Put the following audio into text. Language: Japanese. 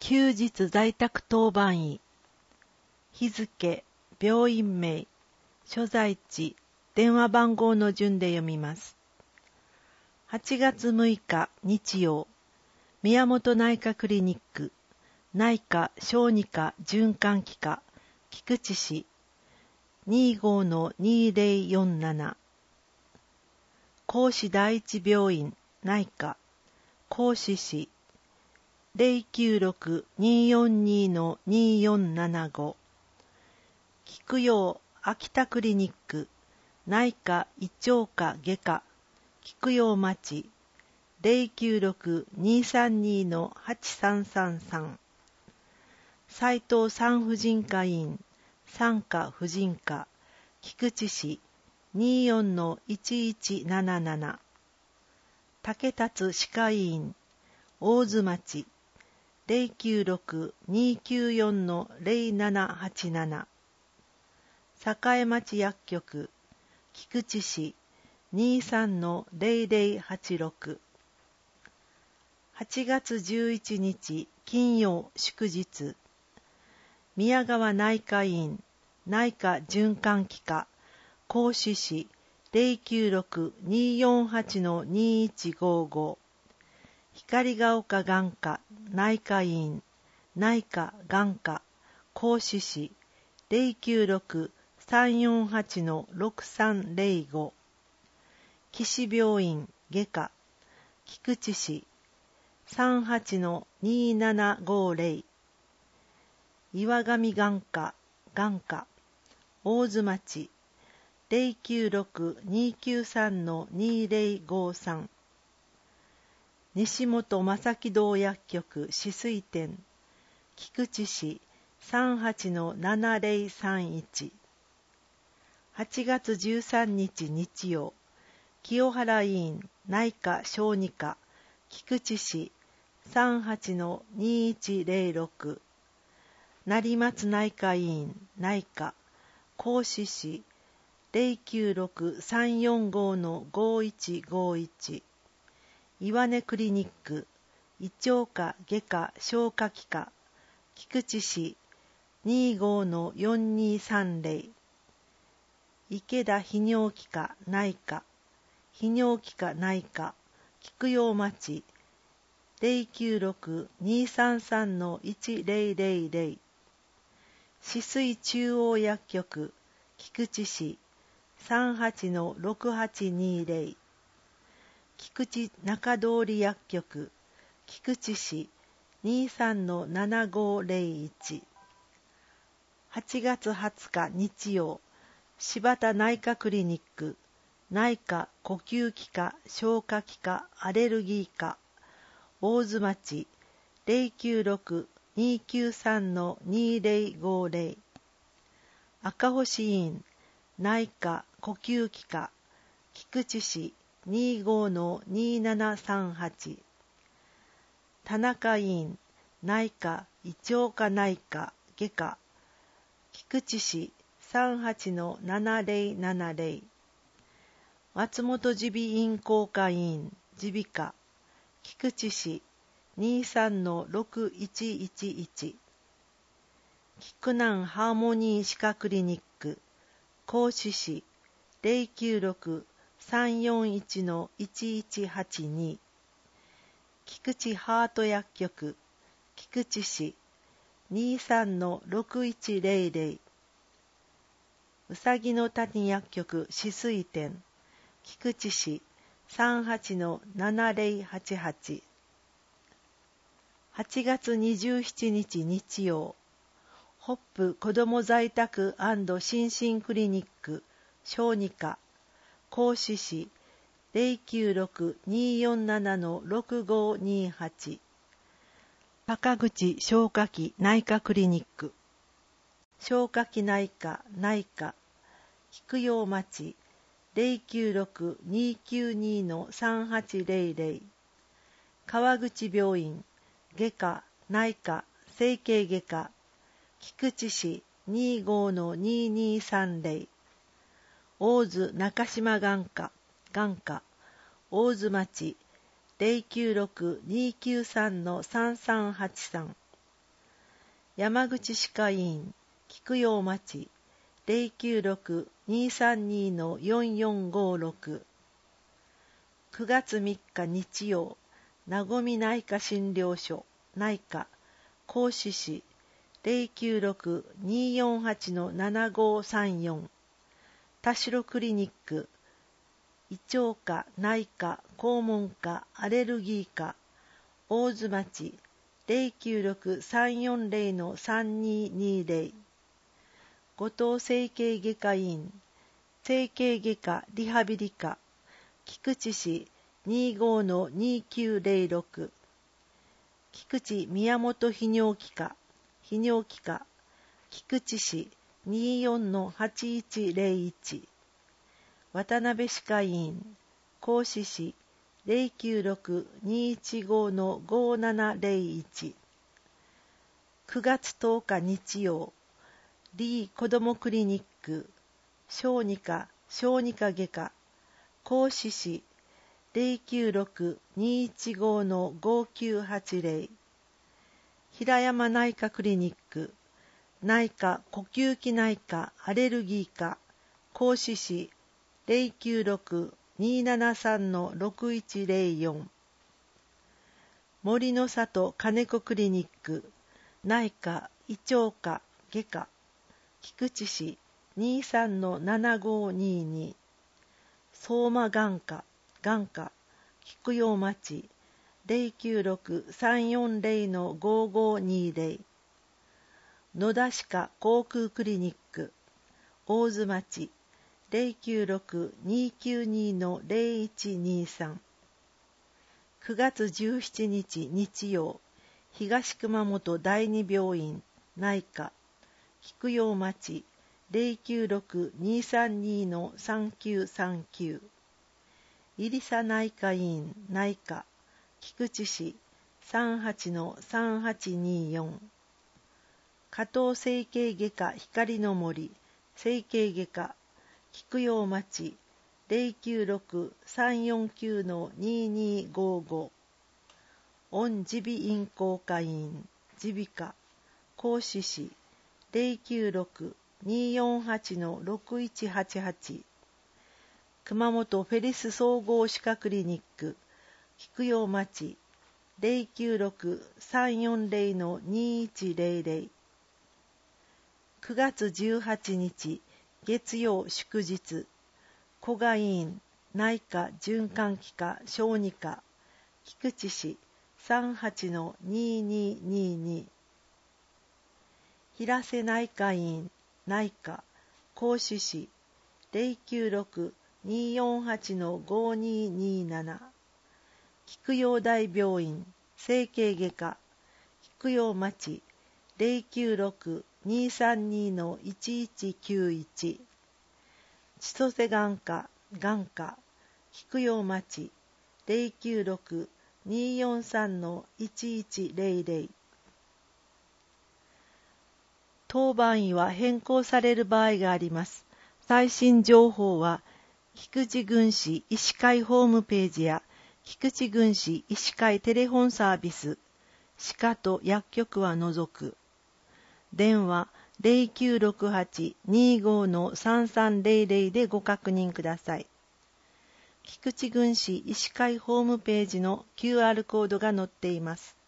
休日在宅当番医、日付、病院名、所在地、電話番号の順で読みます。8月6日日曜、宮本内科クリニック、内科小児科循環器科、菊池市、25-2047、甲子第一病院内科、甲子市、096-242-2475、菊陽秋田クリニック、内科胃腸科外科、菊陽町、096-232-8333、斉藤産婦人科医院、産科婦人科、菊池市、24-1177、竹達歯科医院、大津町、096-294-0787、栄町薬局、菊池市、23-0086。8月11日金曜祝日、宮川内科院、内科循環器科、甲子市、096-248-2155、光が丘眼科内科院、内科眼科、甲子市、096-348-6305、岸病院外科、菊池市、38-2750、岩上眼科、眼科、大津町、096-293-2053、西本正木堂薬局止水店、菊池市、38-7031。8月13日日曜、清原医院内科小児科、菊池市、38-2106。成松内科医院内科、甲子市、096-345-5151。岩根クリニック、胃腸科外科消化器科、菊池市、25-4230。池田泌尿器科内科、泌尿器科内科、菊陽町、096-233-1000。止水中央薬局、菊池市、38-6820。菊池中通薬局、菊池市、23-7501。8月20日日曜、柴田内科クリニック、内科呼吸器科消化器科アレルギー科、大津町、096-293-2050。赤星院内科呼吸器科、菊池市、25-2738。田中院内科胃腸科内科外科、菊池市、38-7070。松本耳鼻咽喉科院耳鼻科、菊池市、23-6111。菊南ハーモニー歯科クリニック、甲子市、096-341-1182。菊池ハート薬局、菊池市、23-6100。うさぎの谷薬局止水店、菊池市、38-7088。8月27日日曜、ホップ子ども在宅&心身クリニック小児科、甲子市、096-247-6528。坂口消化器内科クリニック、消化器内科内科、菊陽町、096-292-3800。川口病院外科内科整形外科、菊池市、25-2230。大津中島眼科眼科、大津町、096-293-3383。 山口歯科医院菊陽町 096-232-4456 9月3日日曜、なごみ内科診療所内科甲子市 096-248-7534 田代クリニック胃腸科内科肛門科アレルギー科大津町 096-340-3220 後藤整形外科院整形外科リハビリ科菊池市 25-2906 菊池宮本泌尿器科菊池市 24-8101 渡辺歯科医院甲子市 096-215-5701 9月10日日曜リー子どもクリニック小児科外科甲子市 096-215-5980 平山内科クリニック内科呼吸器内科アレルギー科甲子市 096-273-6104 森の里金子クリニック内科胃腸科外科菊池市 23-7522 相馬眼科菊陽町 096-340-5520 野田歯科口腔クリニック大津町 096-292-0123 9月17日日曜東熊本第二病院内科菊陽町 096-232-3939 入佐内科医院内科菊池市 38-3824 加藤整形外科光の森整形外科菊陽町 096-349-2255 御耳鼻咽喉科医院耳鼻科甲子市 096-248-6188 熊本フェリス総合歯科クリニック菊陽町 096-340-2100 9月18日月曜祝日古賀医院内科循環器科小児科菊池市 38-2222 平瀬内科医院内科甲子市 096-248-5227 菊陽大病院整形外科菊陽町 096-232-1191 千歳眼科菊陽町 096-243-1100 当番医は変更される場合があります。最新情報は菊池郡市医師会ホームページや菊池郡市医師会テレフォンサービス歯科と薬局は除く電話 0968-25-3300 でご確認ください。菊池郡市医師会ホームページの QR コードが載っています。